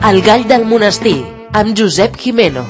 El gall del monestir, amb Josep Jimeno.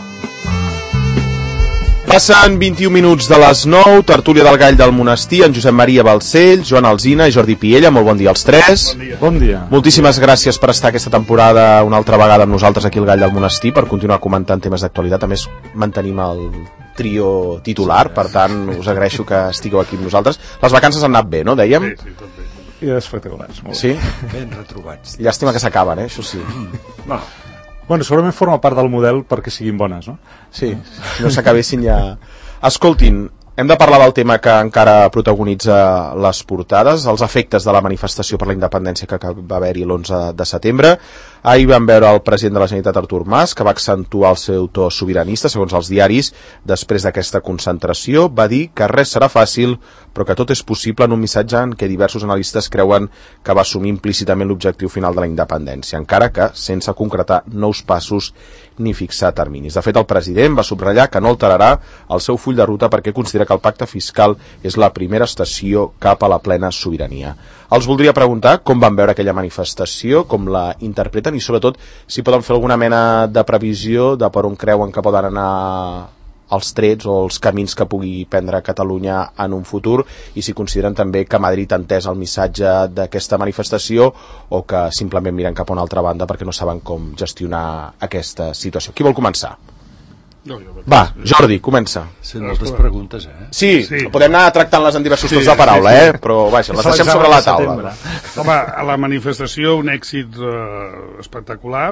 Passen 21 minuts de les 9, tertúlia del gall del monestir, en Josep Maria Balcells, Joan Alsina i Jordi Piella. Molt bon dia als tres. Bon dia. Moltíssimes gràcies per estar aquesta temporada una altra vegada amb nosaltres aquí al gall del monestir, per continuar comentant temes d'actualitat. A més, mantenim el trio titular, per tant, us agraeixo que estigueu aquí amb nosaltres. Les vacances han anat bé, no, dèiem? Sí, tot bé. I espectaculars. Sí? Ben retrobats. Llàstima que s'acaben, això sí. No. Bueno, segurament forma part del model perquè siguin bones, no? Sí, si no s'acabessin ja... Escoltin, hem de parlar del tema que encara protagonitza les portades, els efectes de la manifestació per la independència que va haver-hi l'11 de setembre. Ahir vam veure el president de la Generalitat, Artur Mas, que va accentuar el seu to sobiranista, segons els diaris, després d'aquesta concentració. Va dir que res serà fàcil, però que tot és possible, en un missatge en què diversos analistes creuen que va assumir implícitament l'objectiu final de la independència, encara que sense concretar nous passos ni fixar terminis. De fet, el president va subratllar que no alterarà el seu full de ruta perquè considera que el pacte fiscal és la primera estació cap a la plena sobirania. Els voldria preguntar com van veure aquella manifestació, com la interpreten i sobretot si poden fer alguna mena de previsió de per on creuen que poden anar els trets o els camins que pugui prendre Catalunya en un futur, i si consideren també que Madrid ha entès el missatge d'aquesta manifestació o que simplement miren cap a una altra banda perquè no saben com gestionar aquesta situació. Qui vol començar? Va, Jordi, comença. Són moltes preguntes, Sí, podem anar tractant-les en diversos torns de paraula, però vaja, les deixem sobre la taula. Home, a la manifestació un èxit espectacular,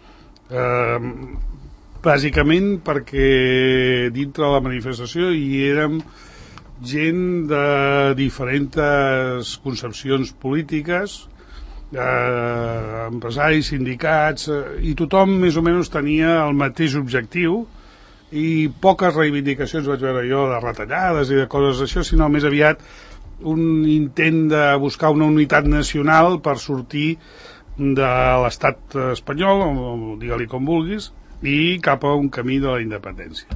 bàsicament perquè dintre de la manifestació hi érem gent de diferents concepcions polítiques, empresaris, sindicats, i tothom més o menys tenia el mateix objectiu, i poques reivindicacions vaig veure jo de retallades i de coses així, sinó més aviat un intent de buscar una unitat nacional per sortir de l'estat espanyol, o digue-li com vulguis, i cap a un camí de la independència.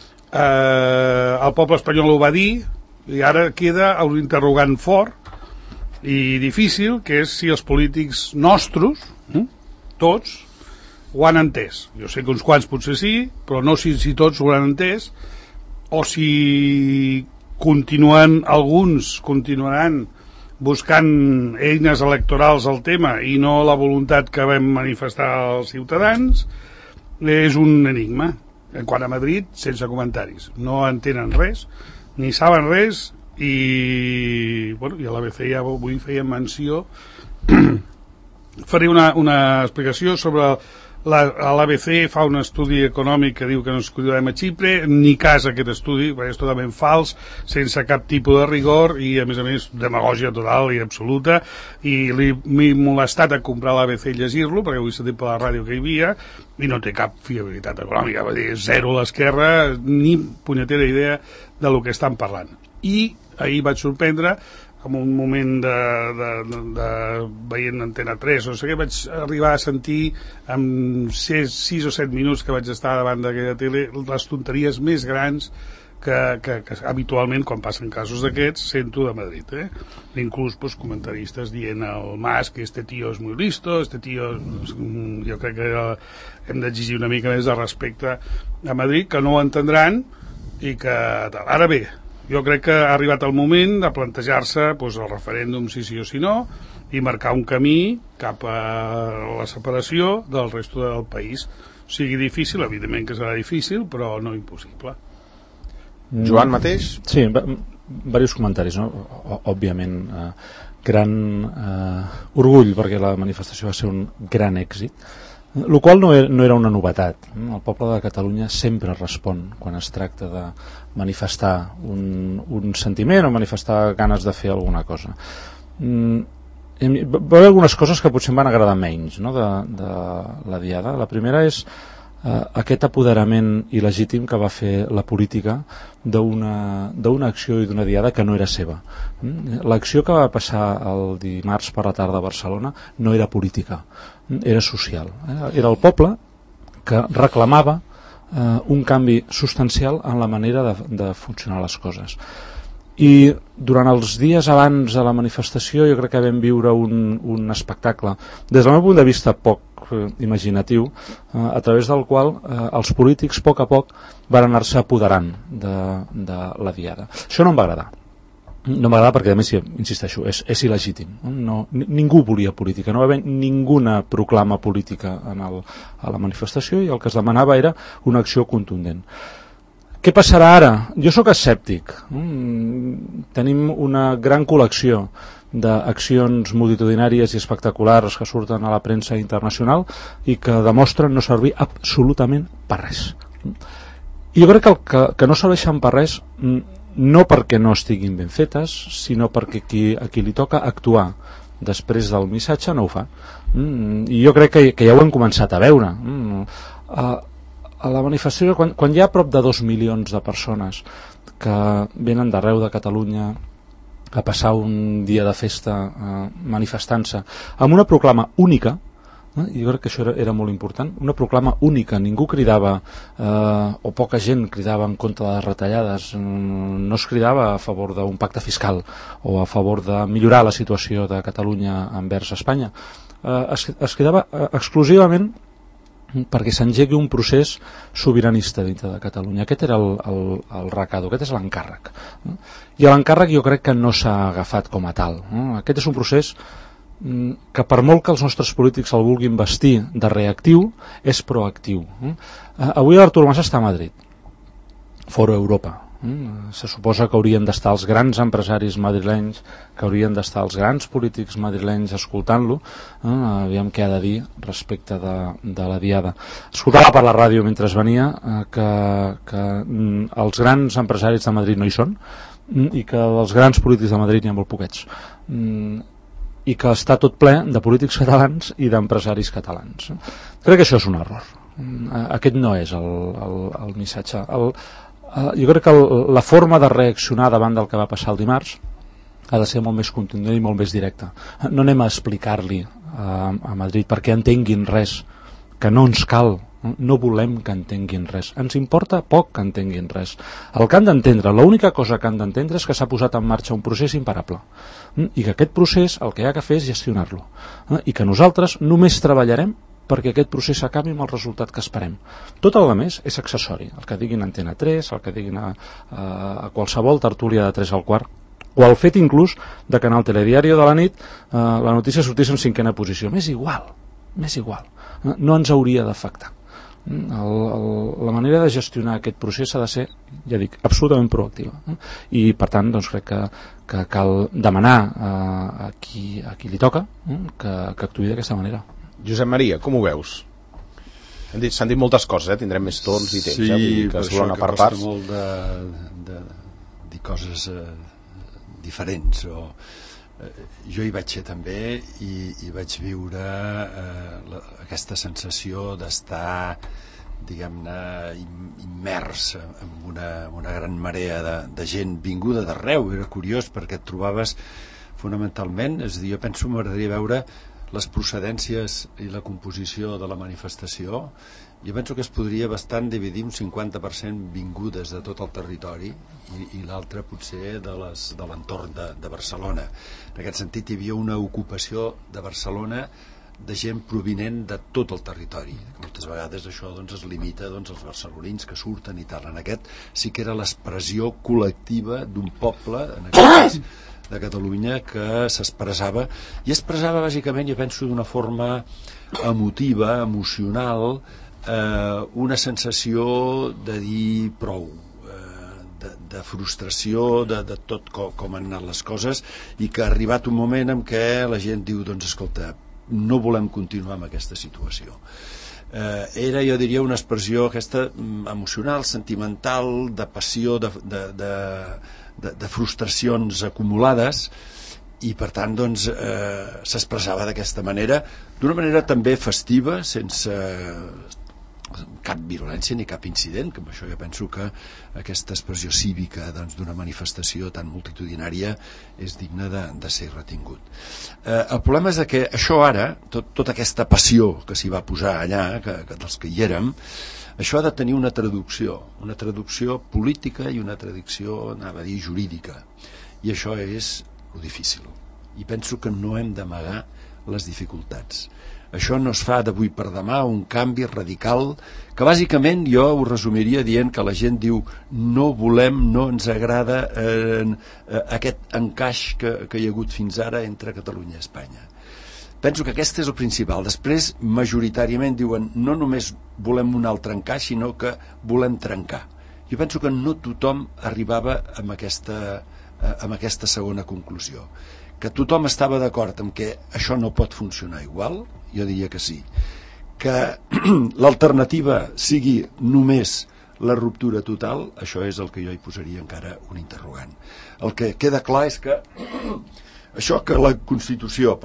El poble espanyol ho va dir, i ara queda un interrogant fort i difícil, que és si els polítics nostres, tots, ho han entès. Jo sé que uns quants potser sí, però no si tots ho han entès, o si alguns continuaran buscant eines electorals al tema i no la voluntat que vam manifestar els ciutadans. És un enigma. En quant a Madrid, sense comentaris. No entenen res, ni saben res, i bueno, i a l'ABC ja avui feia menció. Faré una explicació sobre l'ABC. Fa un estudi econòmic que diu que no ens cuidarem a Xipre, ni cas aquest estudi, perquè és totalment fals, sense cap tipus de rigor i a més demagògia total i absoluta, i m'he molestat a comprar l'ABC i llegir-lo perquè avui sentit per la ràdio que hi havia i no té cap fiabilitat econòmica, va dir zero a l'esquerra, ni punyetera idea de lo que estan parlant. I ahir vaig sorprendre en un moment de veient Antena 3 o no sé què, vaig arribar a sentir en 6 o 7 minuts que vaig estar davant d'aquella tele les tonteries més grans que habitualment quan passen casos d'aquests sento de Madrid, inclús pues, comentaristes dient al Mas que este tío es muy listo, este tío jo crec que hem d'exigir una mica més de respecte a Madrid, que no ho entendran i que ara bé, jo crec que ha arribat el moment de plantejar-se pues, el referèndum sí o sí no i marcar un camí cap a la separació del resto del país. Sigui difícil, evidentment que serà difícil, però no impossible. Joan mateix? Sí, diversos comentaris, no? Òbviament, gran orgull perquè la manifestació va ser un gran èxit, el qual no era una novetat. El poble de Catalunya sempre respon quan es tracta de manifestar un sentiment o manifestar ganes de fer alguna cosa. Va haver algunes coses que potser em van agradar menys, no? de la diada. La primera és aquest apoderament il·legítim que va fer la política d'una acció i d'una diada que no era seva. L'acció que va passar el dimarts per la tarda a Barcelona no era política, era social. Era el poble que reclamava un canvi substancial en la manera de funcionar les coses. I durant els dies abans de la manifestació jo crec que vam viure un espectacle des del meu punt de vista poc imaginatiu a través del qual els polítics a poc van anar-se apoderant de la diada. Això no em va agradar. No m'agrada perquè, a més, insisteixo, és il·legítim. Ningú volia política, no va haver ninguna proclama política a la manifestació, i el que es demanava era una acció contundent. Què passarà ara? Jo sóc escèptic. Tenim una gran col·lecció d'accions multitudinàries i espectaculars que surten a la premsa internacional i que demostren no servir absolutament per res. I jo crec que no serveixen per res, no perquè no estiguin ben fetes, sinó perquè a qui li toca actuar després del missatge no ho fa. I jo crec que ja ho hem començat a veure. A la manifestació, quan hi ha prop de 2 milions de persones que venen d'arreu de Catalunya a passar un dia de festa manifestant-se amb una proclama única, jo crec que això era molt important, una proclama única, ningú cridava o poca gent cridava en contra de les retallades, no es cridava a favor d'un pacte fiscal o a favor de millorar la situació de Catalunya envers Espanya, es cridava exclusivament perquè s'engegui un procés sobiranista dintre de Catalunya. Aquest era el recado, aquest és l'encàrrec, i l'encàrrec jo crec que no s'ha agafat com a tal. Aquest és un procés que, per molt que els nostres polítics el vulguin vestir de reactiu, és proactiu. Avui l'Artur Mas està a Madrid, Foro Europa. Se suposa que haurien d'estar els grans empresaris madrilenys, que haurien d'estar els grans polítics madrilenys escoltant-lo. Aviam què ha de dir respecte de la diada. Escoltava per la ràdio mentre venia que els grans empresaris de Madrid no hi són, i que els grans polítics de Madrid n'hi ha molt poquets, i que està tot ple de polítics catalans i d'empresaris catalans. Crec que això és un error. Aquest no és el missatge. Jo crec que la forma de reaccionar davant del que va passar el dimarts ha de ser molt més contundent i molt més directa. No anem a explicar-li a Madrid perquè entenguin res, que no ens cal, no volem que entenguin res, ens importa poc que entenguin res. El que han d'entendre, l'única cosa que han d'entendre és que s'ha posat en marxa un procés imparable, i que aquest procés el que hi ha que fer és gestionar-lo, i que nosaltres només treballarem perquè aquest procés acabi amb el resultat que esperem. Tot el més és accessori, el que diguin Antena 3, el que diguin a qualsevol tertúlia de 3 al quart, o el fet inclús de que en el telediario de la nit la notícia sortís en 5ª posició. M'és igual, no ens hauria d'afectar. La manera de gestionar aquest procés ha de ser, ja dic, absolutament proactiva, i per tant doncs, crec que cal demanar a qui li toca que actuï d'aquesta manera. Josep Maria, com ho veus? S'han dit moltes coses, tindrem més torns i temps. Sí, que per això que costa parts. molt de dir coses diferents. Jo hi vaig ser també i vaig viure aquesta sensació d'estar, diguem-ne, immers en una gran marea de gent vinguda d'arreu. Era curiós perquè et trobaves fonamentalment, és a dir, jo penso, m'agradaria veure les procedències i la composició de la manifestació. Jo penso que es podria bastant dividir un 50% vingudes de tot el territori i l'altre potser de l'entorn de Barcelona. En aquest sentit hi havia una ocupació de Barcelona de gent provinent de tot el territori. Moltes vegades això es limita als barcelonins que surten i tal. En aquest sí que era l'expressió col·lectiva d'un poble, en aquest cas de Catalunya, que s'expressava, i expressava bàsicament, jo penso, d'una forma emotiva, emocional, una sensació de dir prou, de frustració de tot com han anat les coses, i que ha arribat un moment en què la gent diu, doncs escolta, no volem continuar amb aquesta situació. Era, jo diria, una expressió aquesta emocional, sentimental, de passió, de frustracions acumulades, i per tant s'expressava d'aquesta manera, d'una manera també festiva, sense cap violència ni cap incident, que amb això jo penso que aquesta expressió cívica d'una manifestació tan multitudinària és digna de ser retingut. El problema és que això ara, tota aquesta passió que s'hi va posar allà, dels que hi érem, això ha de tenir una traducció política i una traducció, anava a dir, jurídica, i això és lo difícil, i penso que no hem d'amagar les dificultats. Això no es fa d'avui per demà, un canvi radical, que bàsicament jo ho resumiria dient que la gent diu no volem, no ens agrada aquest encaix que hi ha hagut fins ara entre Catalunya i Espanya. Penso que aquest és el principal. Després, majoritàriament diuen no només volem un altre encaix, sinó que volem trencar. Jo penso que no tothom arribava amb aquesta segona conclusió. Que tothom estava d'acord amb que això no pot funcionar igual, jo diria que sí. Que l'alternativa sigui només la ruptura total, això és el que jo hi posaria encara un interrogant. El que queda clar és que això que la Constitució,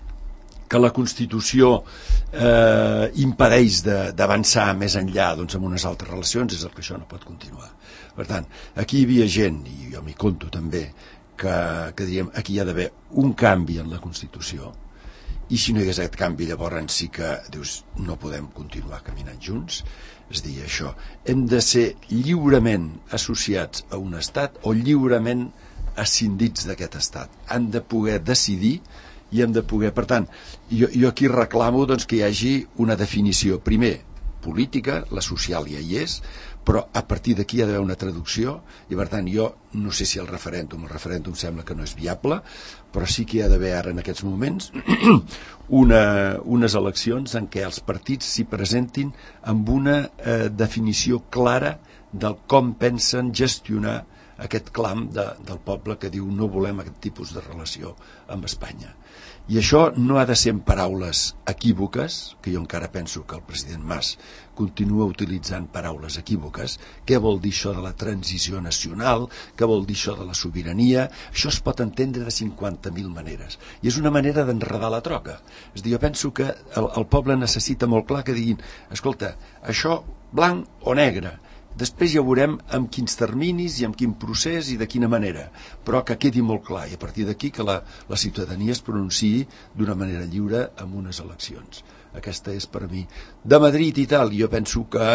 impedeix d'avançar més enllà amb unes altres relacions, és el que això no pot continuar. Per tant, aquí hi havia gent, i jo m'hi conto també, que diríem, aquí hi ha d'haver un canvi en la Constitució, i si no hi hagués aquest canvi, llavors sí que dius, no podem continuar caminant junts. És a dir, això, hem de ser lliurement associats a un estat o lliurement escindits d'aquest estat. Han de poder decidir i hem de poder... Per tant, jo aquí reclamo que hi hagi una definició, primer, política, la social ja hi és, però a partir d'aquí hi ha d'haver una traducció i per tant jo no sé si el referèndum sembla que no és viable, però sí que hi ha d'haver ara en aquests moments unes eleccions en què els partits s'hi presentin amb una definició clara del com pensen gestionar aquest clam del poble que diu no volem aquest tipus de relació amb Espanya. I això no ha de ser en paraules equívoques, que jo encara penso que el president Mas continua utilitzant paraules equívoques. Què vol dir això de la transició nacional? Què vol dir això de la sobirania? Això es pot entendre de 50.000 maneres. I és una manera d'enredar la troca. És a dir, jo penso que el poble necessita molt clar que diguin, escolta, això blanc o negre, després ja veurem amb quins terminis i amb quin procés i de quina manera, però que quedi molt clar i a partir d'aquí que la ciutadania es pronunciï d'una manera lliure en unes eleccions. Aquesta és per mi. De Madrid i tal, jo penso que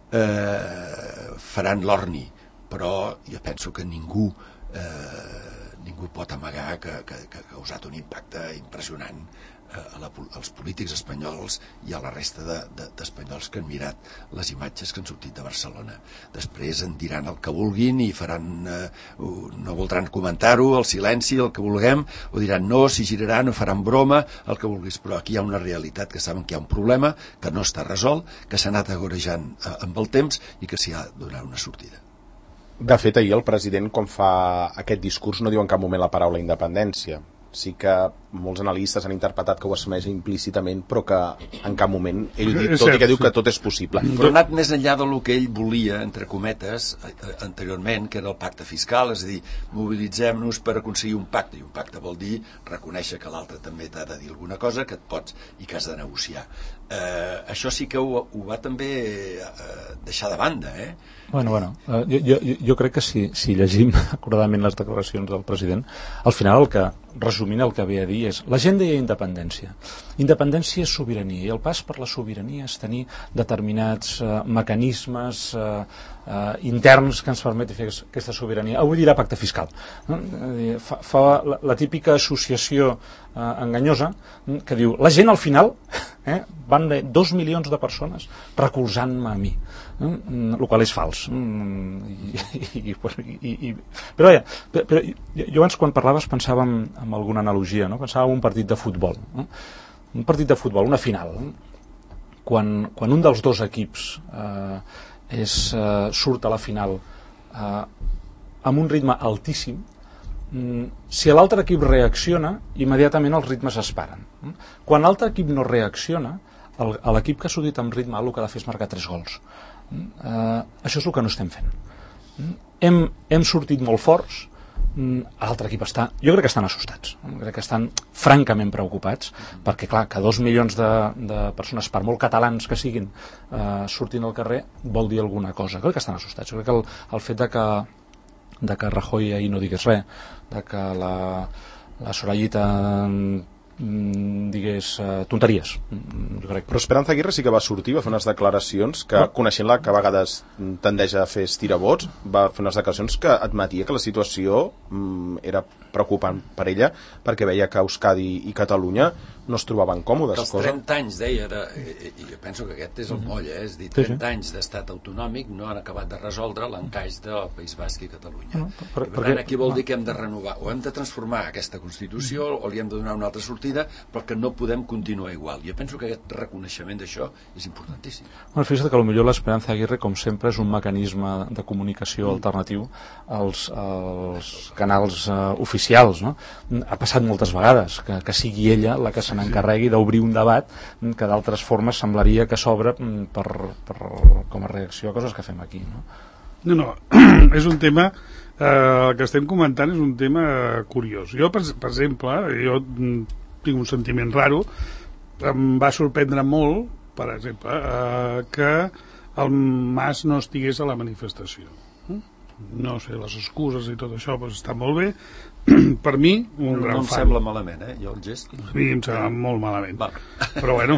faran l'orni, però jo penso que ningú pot amagar que ha causat un impacte impressionant als polítics espanyols i a la resta d'espanyols que han mirat les imatges que han sortit de Barcelona. Després en diran el que vulguin i faran, no voldran comentar-ho, el silenci, el que vulguem, o diran no, s'hi girarà, no faran broma, el que vulguis, però aquí hi ha una realitat que saben que hi ha un problema, que no està resolt, que s'ha anat agorejant amb el temps i que s'hi ha de donar una sortida. De fet, ahir el president, quan fa aquest discurs, no diu en cap moment la paraula independència. Sí que molts analistes han interpretat que ho assumeix implícitament, però que en cap moment ell ho dit, tot i que diu que tot és possible. Però ha anat més enllà del que ell volia, entre cometes, anteriorment, que era el pacte fiscal, és a dir, mobilitzem-nos per aconseguir un pacte, i un pacte vol dir reconèixer que l'altre també t'ha de dir alguna cosa, que et pots i que has de negociar. Això sí que ho va també deixar de banda, Bueno, jo crec que si llegim acordadament les declaracions del president, al final resumint el que ve a dir és la gent deia independència. Independència és sobirania i el pas per la sobirania és tenir determinats mecanismes interns que ens permeti fer aquesta sobirania. Avui dirà pacte fiscal. Fa la típica associació enganyosa que diu la gent al final van haver 2 milions de persones recolzant-me a mi, el qual és fals. Però jo abans quan parlaves pensava en alguna analogia, no? Pensava en un partit de futbol, un partit de futbol, una final, quan un dels dos equips surt a la final amb un ritme altíssim, si l'altre equip reacciona, immediatament els ritmes es paren. Quan l'altre equip no reacciona, l'equip que ha sortit amb ritme alt el que ha de fer és marcar 3 gols. Això és el que no estem fent. Hem sortit molt forts, l'altre equip jo crec que estan assustats, crec que estan francament preocupats, perquè clar, que 2 milions de persones, per molt catalans que siguin, surtin al carrer vol dir alguna cosa. Crec que estan assustats. Jo crec que el fet de que Rajoy ahir no digués res, de que la Sorayita digués tonteries, jo crec. Però Esperanza Aguirre sí que va sortir, va fer unes declaracions que, coneixent-la, que a vegades tendeix a fer estirabots, va fer unes declaracions que admetia que la situació era preocupant per ella, perquè veia que Euskadi i Catalunya no es trobaven còmodes. Que els 30 anys, deia, i jo penso que aquest és el moll, és dir, 30 anys d'estat autonòmic no han acabat de resoldre l'encaix del País Basc i Catalunya. Per tant, aquí vol dir que hem de renovar, o hem de transformar aquesta Constitució, o li hem de donar una altra sortida, però que no podem continuar igual. Jo penso que aquest reconeixement d'això és importantíssim. Bueno, fixa't que potser l'Esperanza Aguirre, com sempre, és un mecanisme de comunicació alternatiu als canals oficials, no? Ha passat moltes vegades que sigui ella la que se n'encarregui d'obrir un debat que d'altres formes semblaria que s'obre com a reacció a coses que fem aquí, no? No, és un tema el que estem comentant és un tema curiós. Jo, per exemple, jo tinc un sentiment raro, em va sorprendre molt, per exemple, que el Mas no estigués a la manifestació. No sé, les excuses i tot això doncs està molt bé. Per mi, un gran fan. No em sembla malament, jo el gest. Sí, em sembla molt malament. Va. Però bueno,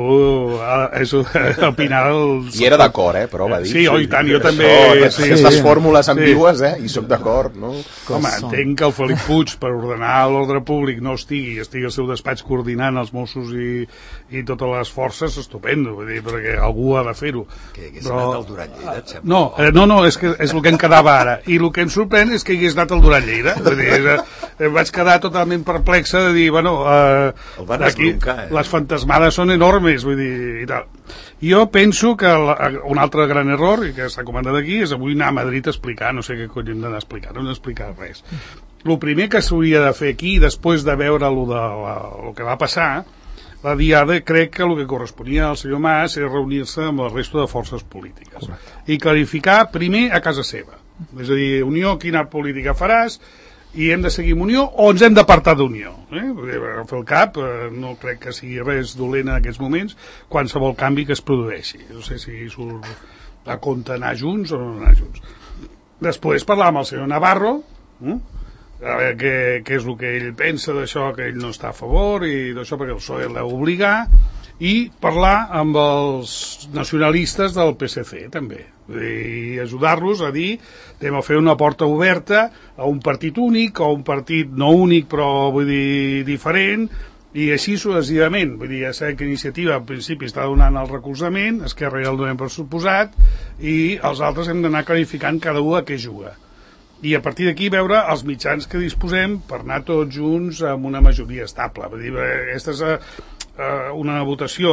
és opinar els... I era d'acord, però va dir. Sí, i tant, jo també... Aquestes fórmules ambigües, i soc d'acord, no? Home, entenc que el Felip Puig, per ordenar l'ordre públic, no estigui al seu despatx coordinant els Mossos i totes les forces, estupendo, vull dir, perquè algú ha de fer-ho. Que hagués anat al Duran Lleida, et sembla? No, és el que em quedava ara. I el que em sorprèn és que hagués anat al Duran Lleida. Vull dir, em vaig quedar totalment perplexa de dir, bueno, aquí les fantasmades són enormes, vull dir, i tal. Jo penso que un altre gran error, i que s'ha comentat aquí, és avui anar a Madrid a explicar, no sé què cony hem d'anar a explicar, no hem d'explicar res. El primer que s'hauria de fer aquí, després de veure el que va passar, la diada, crec que el que corresponia al senyor Mas és reunir-se amb el resto de forces polítiques. Correcte. I clarificar primer a casa seva. És a dir, Unió, quina política faràs, i hem de seguir amb Unió o ens hem d'apartar d'Unió. Fer el cap, no crec que sigui res dolent en aquests moments, qualsevol canvi que es produeixi. No sé si surt a compte anar junts o no anar junts. Després parlar amb el senyor Navarro, a veure què és el que ell pensa d'això, que ell no està a favor i d'això perquè el PSOE l'ha obligar, i parlar amb els nacionalistes del PSC també, i ajudar-los a dir anem a fer una porta oberta a un partit únic o un partit no únic però vull dir diferent, i així successivament. Vull dir, ja sé que Iniciativa al principi està donant el recolzament, Esquerra ja el donem per suposat, i els altres hem d'anar clarificant cada un a què juga, i a partir d'aquí veure els mitjans que disposem per anar tots junts amb una majoria estable. Vull dir, aquesta és una votació,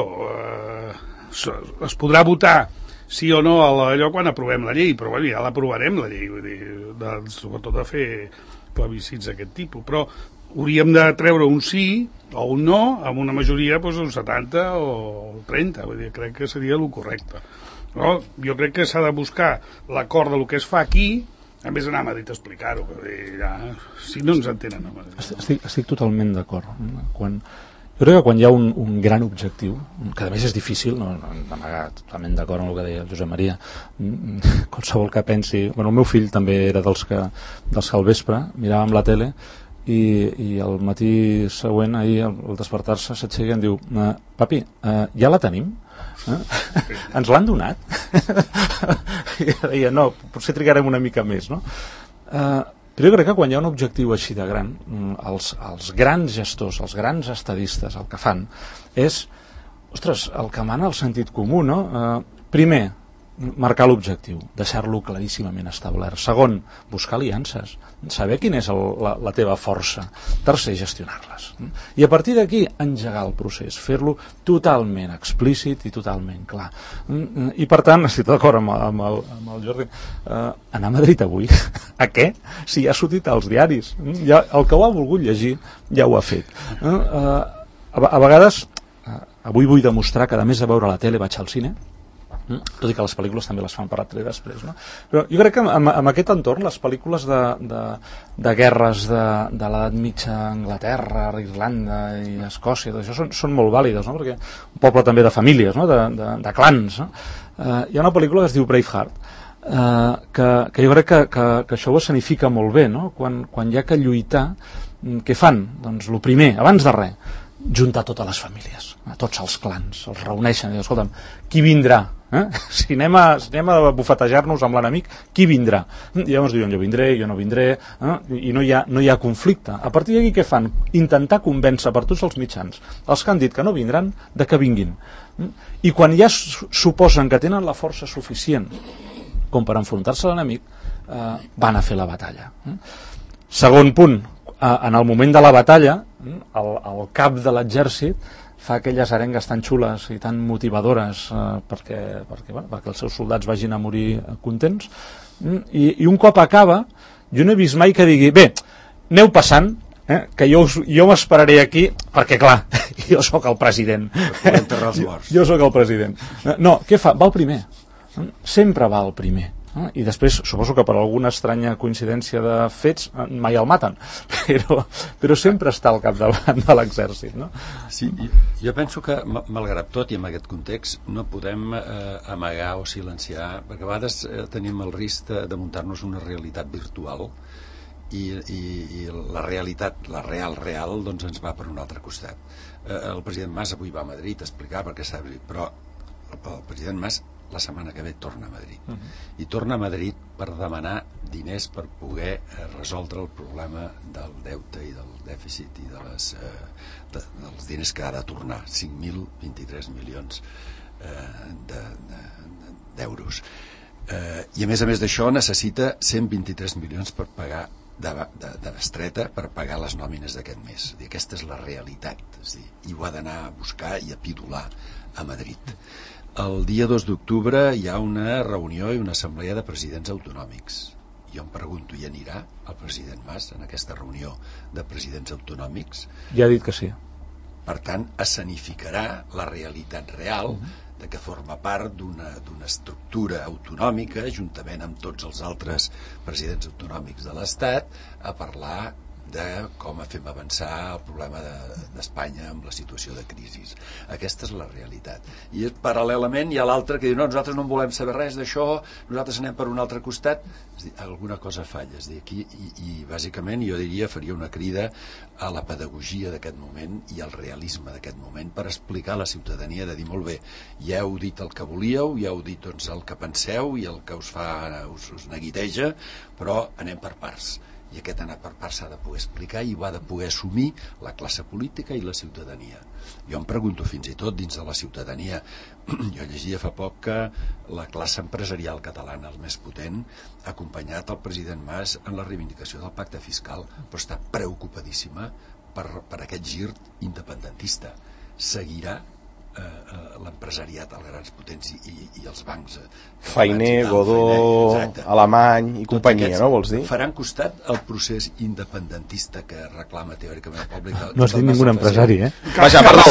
es podrà votar sí o no a allò quan aprovem la llei, però bueno, ja l'aprovarem la llei, vull dir, sobretot de fer plebiscits d'aquest tipus, però hauríem de treure un sí o un no amb una majoria doncs, un 70 o 30, vull dir, crec que seria el correcte. Però jo crec que s'ha de buscar l'acord del que es fa aquí, a més anar a Madrid a explicar-ho, ja, si no ens entenen a Madrid. Estic totalment d'acord. Jo crec que quan hi ha un gran objectiu, que a més és difícil, no d'amagar, totalment d'acord amb el que deia Josep Maria, qualsevol que pensi... Bueno, el meu fill també era dels que al vespre miràvem la tele i el matí següent, ahir, al despertar-se, s'aixeca i em diu papi, ja la tenim? Ens l'han donat? I deia, no, potser trigarem una mica més, no? Però jo crec que quan hi ha un objectiu així de gran, els grans gestors, els grans estadistes, el que fan és, ostres, el que mana el sentit comú, no? Primer, marcar l'objectiu, deixar-lo claríssimament establert. Segon, buscar aliances, saber quina és la teva força. Tercer, gestionar-les. I a partir d'aquí, engegar el procés, fer-lo totalment explícit i totalment clar. I per tant, estic d'acord amb el Jordi, anar a Madrid avui, a què? Si ja ha sortit als diaris. Ja, el que ho ha volgut llegir ja ho ha fet. A vegades, avui vull demostrar que a més de veure la tele vaig al cine, tot i que les pel·lícules també les fan per la tele després, no? Però jo crec que en aquest entorn les pel·lícules de guerres de l'edat mitja a Anglaterra, Irlanda i Escòcia, això són molt vàlides, no? Perquè un poble també de famílies, no? de clans, no? Hi ha una pel·lícula que es diu Braveheart, que jo crec que això ho escenifica molt bé, no? Quan hi ha que lluitar, què fan? Doncs el primer, abans de res, juntar totes les famílies, a tots els clans, els reuneixen i diuen, escolta'm, qui vindrà Si anem a bufetejar-nos amb l'enemic, qui vindrà? I llavors diuen, jo vindré, jo no vindré, i no hi ha conflicte. A partir d'aquí què fan? Intentar convèncer per tots els mitjans, els que han dit que no vindran, de que vinguin. I quan ja suposen que tenen la força suficient com per enfrontar-se a l'enemic, van a fer la batalla. Segon punt, en el moment de la batalla, el cap de l'exèrcit fa aquelles arengues tan xules i tan motivadores perquè els seus soldats vagin a morir contents, i un cop acaba, jo no he vist mai que digui, bé, aneu passant, que jo m'esperaré aquí, perquè clar, jo sóc el president. Jo sóc el president. No, què fa? Va el primer. Sempre va el primer. I després suposo que per alguna estranya coincidència de fets mai el maten, però sempre està al capdavant de l'exèrcit, no? Sí, jo penso que malgrat tot i en aquest context no podem amagar o silenciar, perquè a vegades tenim el risc de muntar-nos una realitat virtual i la realitat, la real doncs ens va per un altre costat. El president Mas avui va a Madrid a explicar perquè s'ha dit, però el president Mas la setmana que ve torna a Madrid. I torna a Madrid per demanar diners per poder resoldre el problema del deute i del dèficit i dels diners que ha de tornar, 5.023 milions d'euros. I a més d'això necessita 123 milions per pagar de bestreta per pagar les nòmines d'aquest mes. Aquesta és la realitat, i ho ha d'anar a buscar i a pidolar a Madrid. El dia 2 d'octubre hi ha una reunió i una assemblea de presidents autonòmics. Jo em pregunto, hi anirà el president Mas en aquesta reunió de presidents autonòmics? Ja ha dit que sí. Per tant, escenificarà la realitat real de que forma part d'una estructura autonòmica, juntament amb tots els altres presidents autonòmics de l'Estat, a parlar de com fem avançar el problema d'Espanya amb la situació de crisi. Aquesta és la realitat. I paral·lelament hi ha l'altre que diu, no, nosaltres no en volem saber res d'això, nosaltres anem per un altre costat. És dir, alguna cosa falla. És dir, aquí, i bàsicament jo diria, faria una crida a la pedagogia d'aquest moment i al realisme d'aquest moment per explicar a la ciutadania de dir, molt bé, ja heu dit el que volíeu, ja heu dit doncs, el que penseu i el que us neguiteja, però anem per parts. I aquest anar per part s'ha de poder explicar i ho ha de poder assumir la classe política i la ciutadania. Jo em pregunto fins i tot dins de la ciutadania, jo llegia fa poc que la classe empresarial catalana, el més potent, ha acompanyat el president Mas en la reivindicació del pacte fiscal, però està preocupadíssima per aquest gir independentista. Seguirà l'empresariat, els grans potents i els bancs Fainé, Godó, Alemany i companyia, no vols dir? Faran costat el procés independentista que reclama teòricament el poble. No has dit ningú empresari, Vaja, perdó.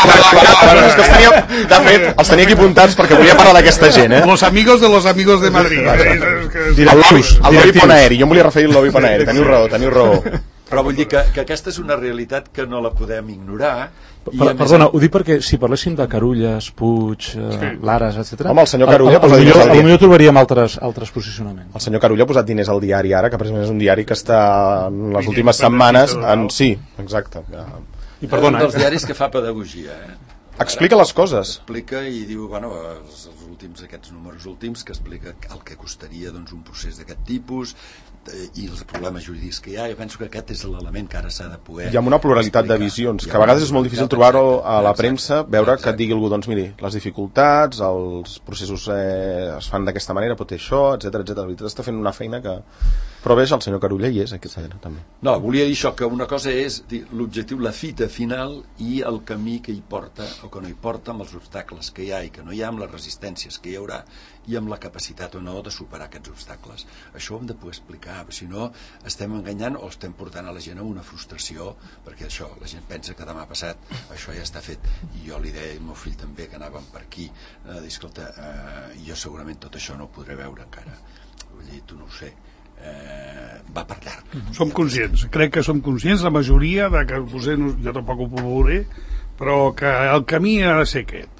De fet, els tenia aquí apuntats perquè volia parlar d'aquesta gent, Los amigos de Madrid. El lobby Ponaeri, jo em volia referir al lobby Ponaeri, teniu raó. Però vull dir que aquesta és una realitat que no la podem ignorar. Perdona, ho dic perquè si parléssim de Carulles, Puig, Lares, etc. Home, el senyor Carulla ha posat diners al diari. Potser trobaríem altres posicionaments. El senyor Carulla ha posat diners al diari ara, que precisament és un diari que està en les últimes setmanes sí, exacte. I perdona, dels diaris que fa pedagogia, explica les coses. Explica i diu, bueno, aquests números últims que explica el que costaria doncs, un procés d'aquest tipus i els problemes jurídics que hi ha. Jo penso que aquest és l'element que ara s'ha de poder hi ha una pluralitat de visions, que a vegades és molt difícil trobar-ho a la premsa, veure que et digui algú, doncs miri, les dificultats, els processos es fan d'aquesta manera, pot ser això, etc. La veritat està fent una feina que... Però veig, el senyor Carulla hi és, aquesta feina, també. No, volia dir això, que una cosa és l'objectiu, la fita final i el camí que hi porta o que no hi porta, amb els obstacles que hi ha i que no hi ha, amb les resistències que hi haurà i amb la capacitat o no de superar aquests obstacles. Això ho hem de poder explicar, si no estem enganyant o estem portant a la gent a una frustració, perquè això, la gent pensa que demà passat això ja està fet. I jo li deia al meu fill també que anàvem per aquí, escolta, jo segurament tot això no ho podré veure encara. Vull dir, tu no ho sé. Va per llarg. Som conscients, crec que som conscients la majoria de que potser jo tampoc ho veuré, però que el camí ha de ser aquest.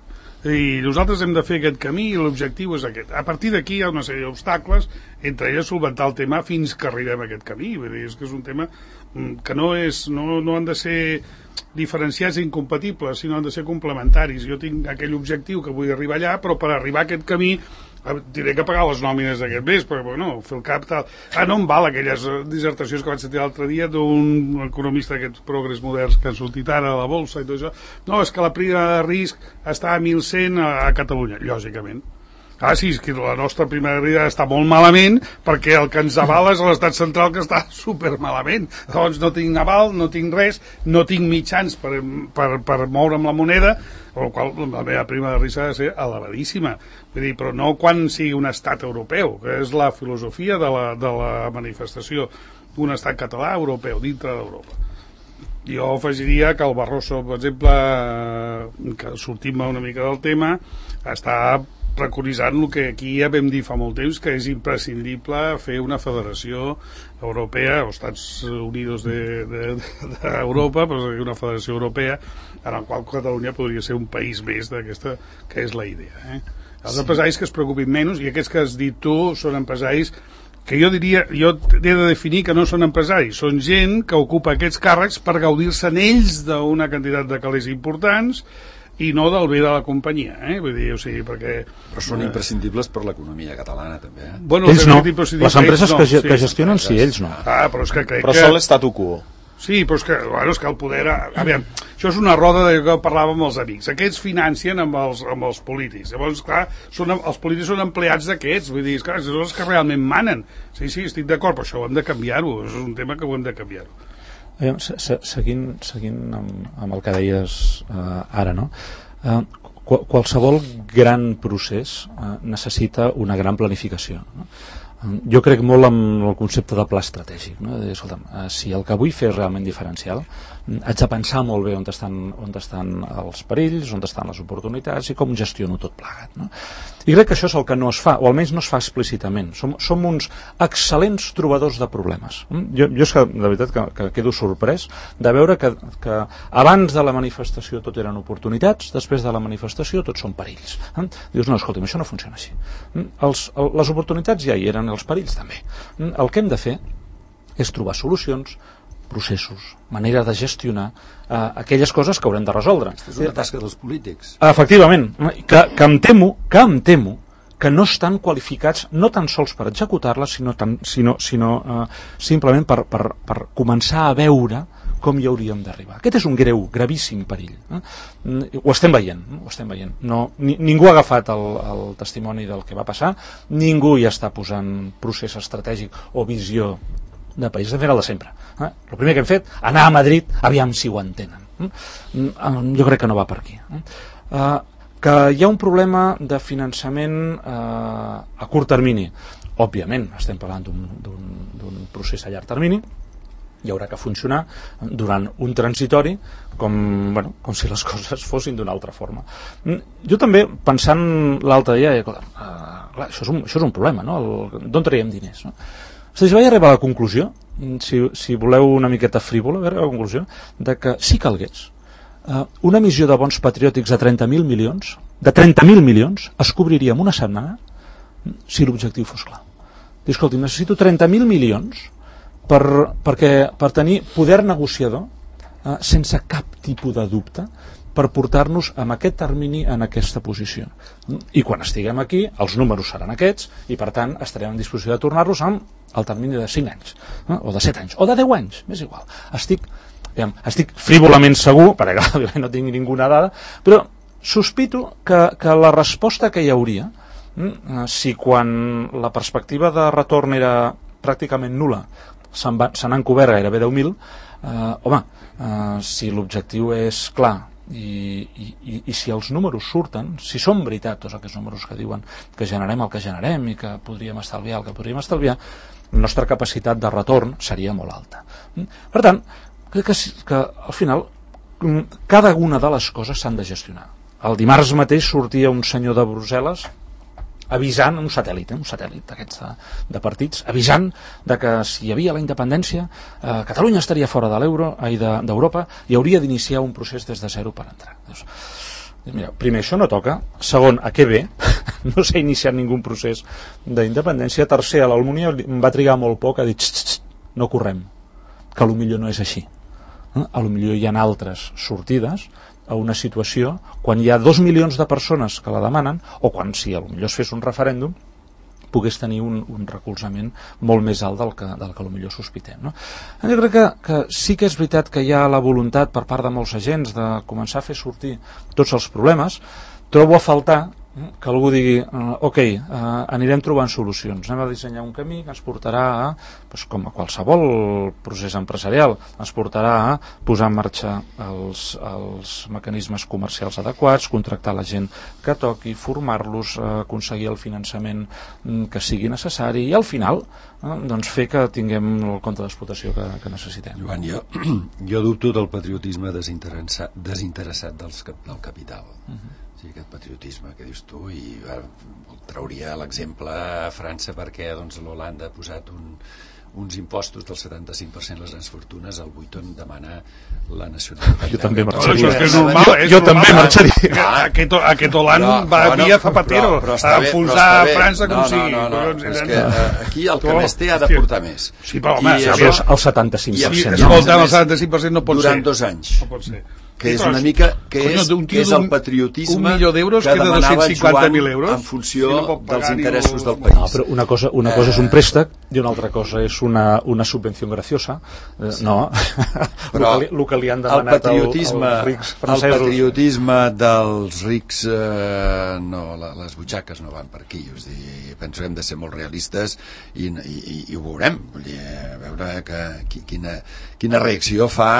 I nosaltres hem de fer aquest camí i l'objectiu és aquest. A partir d'aquí hi ha una sèrie d'obstacles, entre elles solventar el tema fins que arribem a aquest camí. Vull dir, és que és un tema que no han de ser diferenciats i incompatibles, sinó han de ser complementaris. Jo tinc aquell objectiu que vull arribar allà, però per arribar a aquest camí diré que pagar les nòmines d'aquest mes, perquè bueno, fer el cap tal. No em val aquelles dissertacions que vaig sentir l'altre dia d'un economista d'aquests progrés moderns que han sortit ara a la bolsa i tot això. No, és que la prima de risc està a 1.100 a Catalunya, lògicament. Sí, és que la nostra primera vida està molt malament perquè el que ens avala és l'estat central que està supermalament. Llavors no tinc aval, no tinc res, no tinc mitjans per moure'm la moneda, amb la qual la meva prima de risc ha de ser elevadíssima. Vull dir, però no quan sigui un estat europeu, que és la filosofia de la manifestació, un estat català europeu, dintre d'Europa. Jo afegiria que el Barroso, per exemple, que sortim una mica del tema, està preconitzant el que aquí ja vam dir fa molt temps, que és imprescindible fer una federació europea, o Estats Units d'Europa, però una federació europea en la qual Catalunya podria ser un país més d'aquesta, que és la idea. Els empresaris que es preocupin menys, i aquests que has dit tu són empresaris que jo diria, jo he de definir que no són empresaris, són gent que ocupa aquests càrrecs per gaudir-se'n ells d'una quantitat de calés importants i no del bé de la companyia, vull dir, o sigui, perquè... Però són imprescindibles per l'economia catalana, també, Bueno, ells no, les empreses que gestionen sí, ells no. Però és que crec però són l'estatu quo. Sí, però és que el poder... Aviam, això és una roda de que parlàvem amb els amics. Aquests financien amb els polítics. Llavors, clar, els polítics són empleats d'aquests. Vull dir, clar, són els que realment manen. Sí, estic d'acord, però això ho hem de canviar-ho. És un tema que ho hem de canviar-ho. Seguint amb el que deies ara, no? Qualsevol gran procés necessita una gran planificació, no? Jo crec molt en el concepte de pla estratègic, no? De dir, escolta'm, si el que vull fer és realment diferencial, haig de pensar molt bé on estan els perills, on estan les oportunitats i com gestiono tot plegat, no? I crec que això és el que no es fa, o almenys no es fa explícitament. Som uns excel·lents trobadors de problemes. Jo és que, de veritat, que quedo sorprès de veure que abans de la manifestació tot eren oportunitats, després de la manifestació tot són perills. Dius, no, escolta'm, això no funciona així. Les oportunitats ja hi eren, els perills també. El que hem de fer és trobar solucions, processos, manera de gestionar aquelles coses que haurem de resoldre. És una tasca dels polítics. Efectivament, que em temo que no estan qualificats no tan sols per executar-les, sinó simplement per començar a veure com hi hauríem d'arribar. Aquest és un gravíssim perill. Ho estem veient. Ningú ha agafat el testimoni del que va passar, ningú hi està posant procés estratègic o visió de país, de fer el de sempre. El primer que hem fet, anar a Madrid, aviam si ho entenen. Jo crec que no va per aquí. Que hi ha un problema de finançament a curt termini. Òbviament, estem parlant d'un procés a llarg termini, hi haurà que funcionar durant un transitori com si les coses fossin d'una altra forma. Jo també, pensant l'altre dia, clar, això és un problema, no? D'on traiem diners, no? Si vaig arribar a la conclusió, si voleu una miqueta frívola, a la conclusió de que si calgués una emissió de bons patriòtics de 30.000 milions, es cobriria en una setmana si l'objectiu fos clar. Escolti, necessito 30.000 milions per tenir poder negociador sense cap tipus de dubte per portar-nos en aquest termini en aquesta posició. I quan estiguem aquí, els números seran aquests i per tant estarem en disposició de tornar-los amb el termini de 5 anys, o de 7 anys, o de 10 anys, m'és igual. Estic frívolament segur, perquè no tinc ninguna dada, però sospito que la resposta que hi hauria, si quan la perspectiva de retorn era pràcticament nul·la, se n'han cobert gairebé 10.000, si l'objectiu és clar i si els números surten, si són veritat tots aquests números que diuen que generem el que generem i que podríem estalviar el que podríem estalviar, la nostra capacitat de retorn seria molt alta. Per tant, crec que al final cada una de les coses s'han de gestionar. El dimarts mateix sortia un senyor de Brussel·les avisant, un satèl·lit d'aquests de partits, avisant de que si hi havia la independència Catalunya estaria fora de l'euro, d'Europa, i hauria d'iniciar un procés des de zero per entrar. Mira, primer, això no toca. Segon, a què ve? No s'ha iniciat ningú procés d'independència. Tercer, l'Almonia va trigar molt poc a dir no correm, que potser no és així. Potser hi ha altres sortides a una situació quan hi ha 2 milions de persones que la demanen, o quan, si potser es fes un referèndum, pogués tenir un recolzament molt més alt del que potser sospitem, no? Jo crec que sí que és veritat que hi ha la voluntat per part de molts agents de començar a fer sortir tots els problemes. Trobo a faltar que algú digui anirem trobant solucions, anem a dissenyar un camí que ens portarà a, com a qualsevol procés empresarial, ens portarà a posar en marxa els mecanismes comercials adequats, contractar la gent que toqui, formar-los, aconseguir el finançament que sigui necessari i al final doncs fer que tinguem el compte d'explotació que necessitem. Joan, jo dubto del patriotisme desinteressat del capital. Sí, aquest patriotisme que dius tu, i trauria l'exemple a França perquè l'Holanda ha posat uns impostos del 75% les grans fortunes, el Vuitton demana la nacionalitat. Jo també marxaria. Això és normal, jo també marxaria. Aquest Holanda va via Zapatero a enfonsar França com sigui. És que aquí el que més té ha de portar més. Sí, però home, el 75%. Escolta, el 75% no pot ser. Durant 2 anys. No pot ser. Que és una mica és el patriotisme que demanava Joan en funció dels interessos del país. No, però una cosa és un préstec i una altra cosa és una subvenció graciosa. No, però el que li han demanat als rics francesos. El patriotisme dels rics les butxaques no van per aquí. Penso que hem de ser molt realistes i ho veurem. Vull dir, a veure quina reacció fa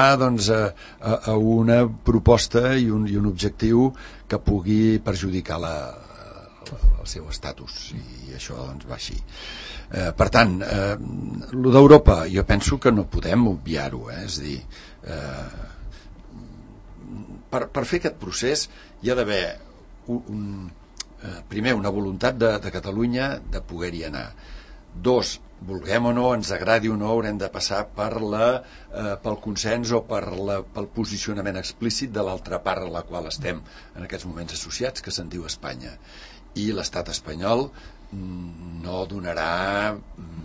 a una proposta i un objectiu que pugui perjudicar el seu estatus, i això va així. Per tant, el d'Europa jo penso que no podem obviar-ho, és a dir, per fer aquest procés hi ha d'haver primer una voluntat de Catalunya de poder-hi anar. 2, vulguem o no, ens agradi o no, haurem de passar pel consens o pel posicionament explícit de l'altra part a la qual estem en aquests moments associats, que se'n diu Espanya. I l'estat espanyol no donarà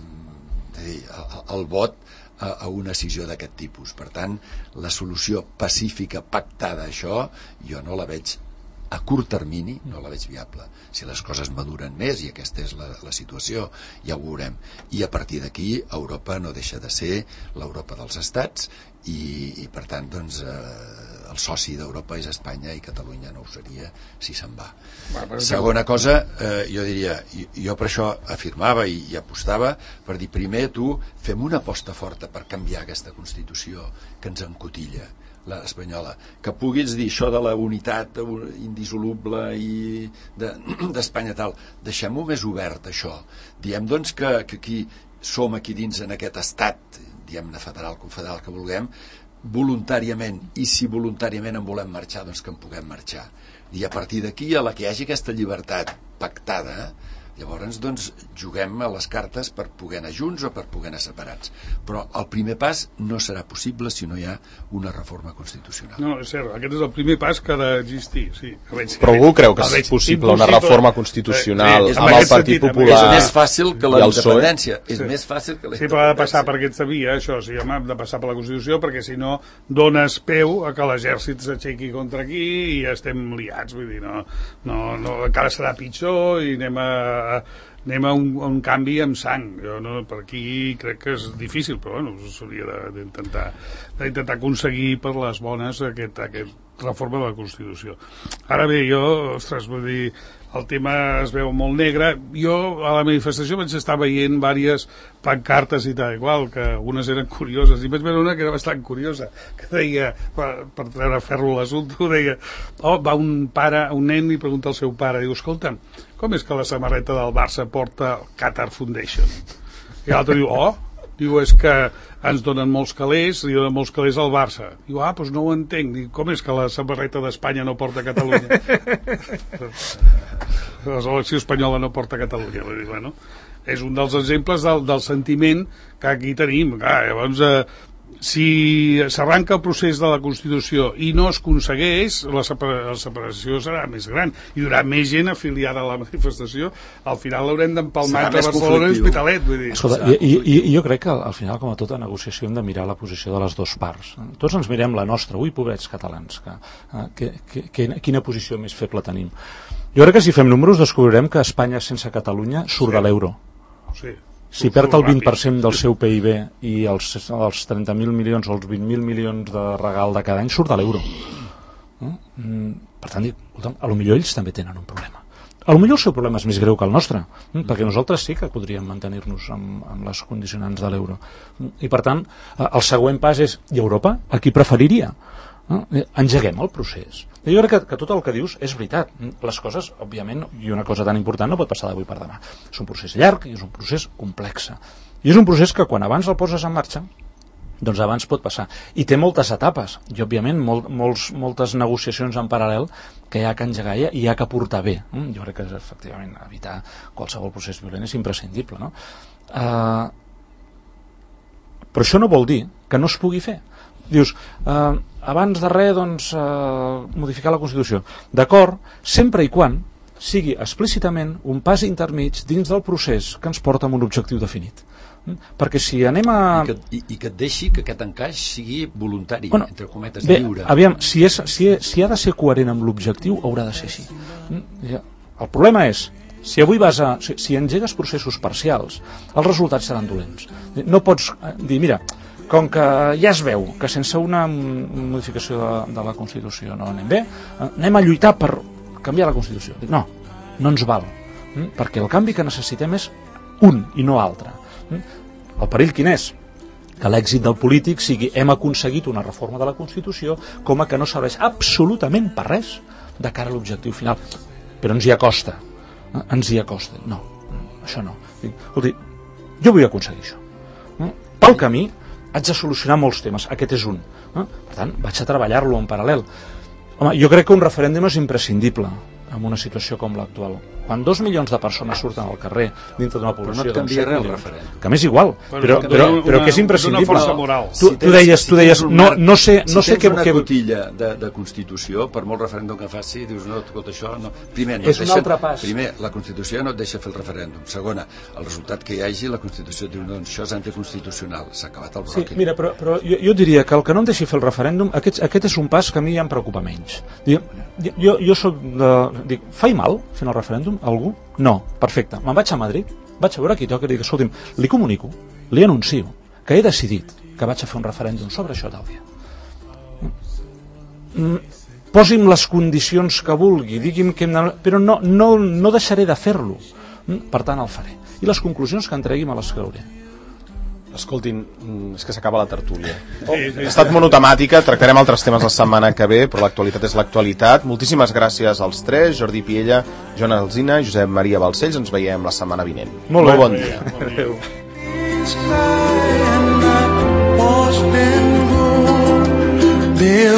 el vot a una decisió d'aquest tipus. Per tant, la solució pacífica pactada a això jo no la veig a curt termini, no la veig viable. Si les coses maduren més, i aquesta és la situació, ja ho veurem. I a partir d'aquí Europa no deixa de ser l'Europa dels estats i per tant el soci d'Europa és Espanya i Catalunya no ho seria si se'n va. Segona cosa, jo diria, jo per això afirmava i apostava per dir, primer fem una aposta forta per canviar aquesta Constitució que ens encotilla, l'espanyola, que puguis dir això de la unitat indissoluble d'Espanya tal, deixem-ho més obert això, diem doncs que aquí som aquí dins en aquest estat, diem-ne federal, confederal, que vulguem, voluntàriament, i si voluntàriament en volem marxar, doncs que en puguem marxar, i a partir d'aquí a la que hi hagi aquesta llibertat pactada, llavors doncs juguem a les cartes per poder anar junts o per poder anar separats, però el primer pas no serà possible si no hi ha una reforma constitucional. No, és cert, aquest és el primer pas que ha d'existir, sí. Però algú creu que és possible una reforma constitucional amb el Partit Popular? És més fàcil que la independència, és més fàcil que la independència. Sí, però ha de passar per aquesta via, això, sí, home, ha de passar per la Constitució, perquè si no dones peu a que l'exèrcit s'aixequi contra aquí i estem liats, vull dir, no, encara serà pitjor i anem a un canvi amb sang. Jo per aquí crec que és difícil, però bueno, s'hauria d'intentar aconseguir per les bones aquest reforma de la Constitució. Ara bé, ostres, vull dir, el tema es veu molt negre. Jo a la manifestació vaig estar veient diverses pancartes i tal, igual, que algunes eren curioses, i vaig veure una que era bastant curiosa, que deia, per treure ferro a l'assumpte, deia, va un nen i pregunta al seu pare, diu, escolta, com és que la samarreta del Barça porta Qatar Foundation? I l'altre diu, és que ens donen molts calés, i donen molts calés al Barça. Diu, doncs no ho entenc. Diu, com és que la samarreta d'Espanya no porta Catalunya? La selecció espanyola no porta Catalunya. Vull dir, bueno, és un dels exemples del sentiment que aquí tenim. Clar, llavors, si s'arranca el procés de la Constitució i no es aconsegueix, la separació serà més gran i hi haurà més gent afiliada a la manifestació. Al final l'haurem d'empalmar entre Barcelona i Hospitalet, vull dir. Escolta, i jo crec que al final, com a tota negociació, hem de mirar la posició de les dues parts. Tots ens mirem la nostra, ui, pobrets catalans, quina posició més feble tenim. Jo crec que si fem números descobrirem que Espanya sense Catalunya surt de l'euro. Sí. Si perd el 20% del seu PIB i els 30.000 milions o els 20.000 milions de regal de cada any surt de l'euro. Per tant, a lo millor ells també tenen un problema. A lo millor el seu problema és més greu que el nostre, perquè nosaltres sí que podríem mantenir-nos amb les condicionants de l'euro. I per tant, el següent pas és, i Europa, a qui preferiria? Engeguem el procés. Jo crec que tot el que dius és veritat. Les coses, òbviament, i una cosa tan important no pot passar d'avui per demà. És un procés llarg i és un procés complex. I és un procés que quan abans el poses en marxa, doncs abans pot passar. I té moltes etapes i, òbviament, moltes negociacions en paral·lel que hi ha que engegar i hi ha que portar bé. Jo crec que, efectivament, evitar qualsevol procés violent és imprescindible, no? Però això no vol dir que no es pugui fer. Dius, abans de res, doncs, modificar la Constitució. D'acord, sempre i quan sigui explícitament un pas intermig dins del procés que ens porta a un objectiu definit. Perquè si anem a... I que et deixi que aquest encaix sigui voluntari, entre cometes, bé, lliure. Aviam, si ha de ser coherent amb l'objectiu, haurà de ser així. El problema és, si avui si engegues processos parcials, els resultats seran dolents. No pots dir, mira, com que ja es veu que sense una modificació de la Constitució no anem bé, anem a lluitar per canviar la Constitució. No ens val, perquè el canvi que necessitem és un i no altre. El perill quin és? Que l'èxit del polític sigui hem aconseguit una reforma de la Constitució com a que no serveix absolutament per res de cara a l'objectiu final, però ens hi acosta. No, això no. Escolti, jo vull aconseguir això. Pel camí haig de solucionar molts temes, aquest és un. Per tant, vaig a treballar-lo en paral·lel. Home, jo crec que un referèndum és imprescindible en una situació com l'actual. Quan 2 milions de persones surten al carrer dintre d'una població... Però no et canvia res el referèndum. Que m'és igual, però que és imprescindible. D'una força moral. Tu deies, no sé què... Si tens una cotilla de Constitució, per molt referèndum que faci, dius, no, escolta, això no... Primer, és un altre pas. Primer, la Constitució no et deixa fer el referèndum. Segona, el resultat que hi hagi, la Constitució diu, doncs això és anticonstitucional. S'ha acabat el bròquil. Sí, mira, però jo diria que el que no em deixi fer el referèndum, aquest és un pas que a mi ja em preocupa menys. Jo soc de... Dic, fa mal fent el referèndum algú? No, perfecte. Me'n vaig a Madrid, vaig a veure qui toca i dic, escolti'm, li comunico, li anuncio que he decidit que vaig a fer un referèndum sobre això tal dia. Posi'm les condicions que vulgui, digui'm que hem de... però no deixaré de fer-lo. Per tant, el faré. I les conclusions que en tregui me les creuré. Escoltin, és que s'acaba la tertúlia. Ha estat monotemàtica, tractarem altres temes la setmana que ve, però l'actualitat és l'actualitat. Moltíssimes gràcies als tres, Jordi Piella, Joan Alsina, Josep Maria Balcells. Ens veiem la setmana vinent. Molt bon dia. Adéu. Bill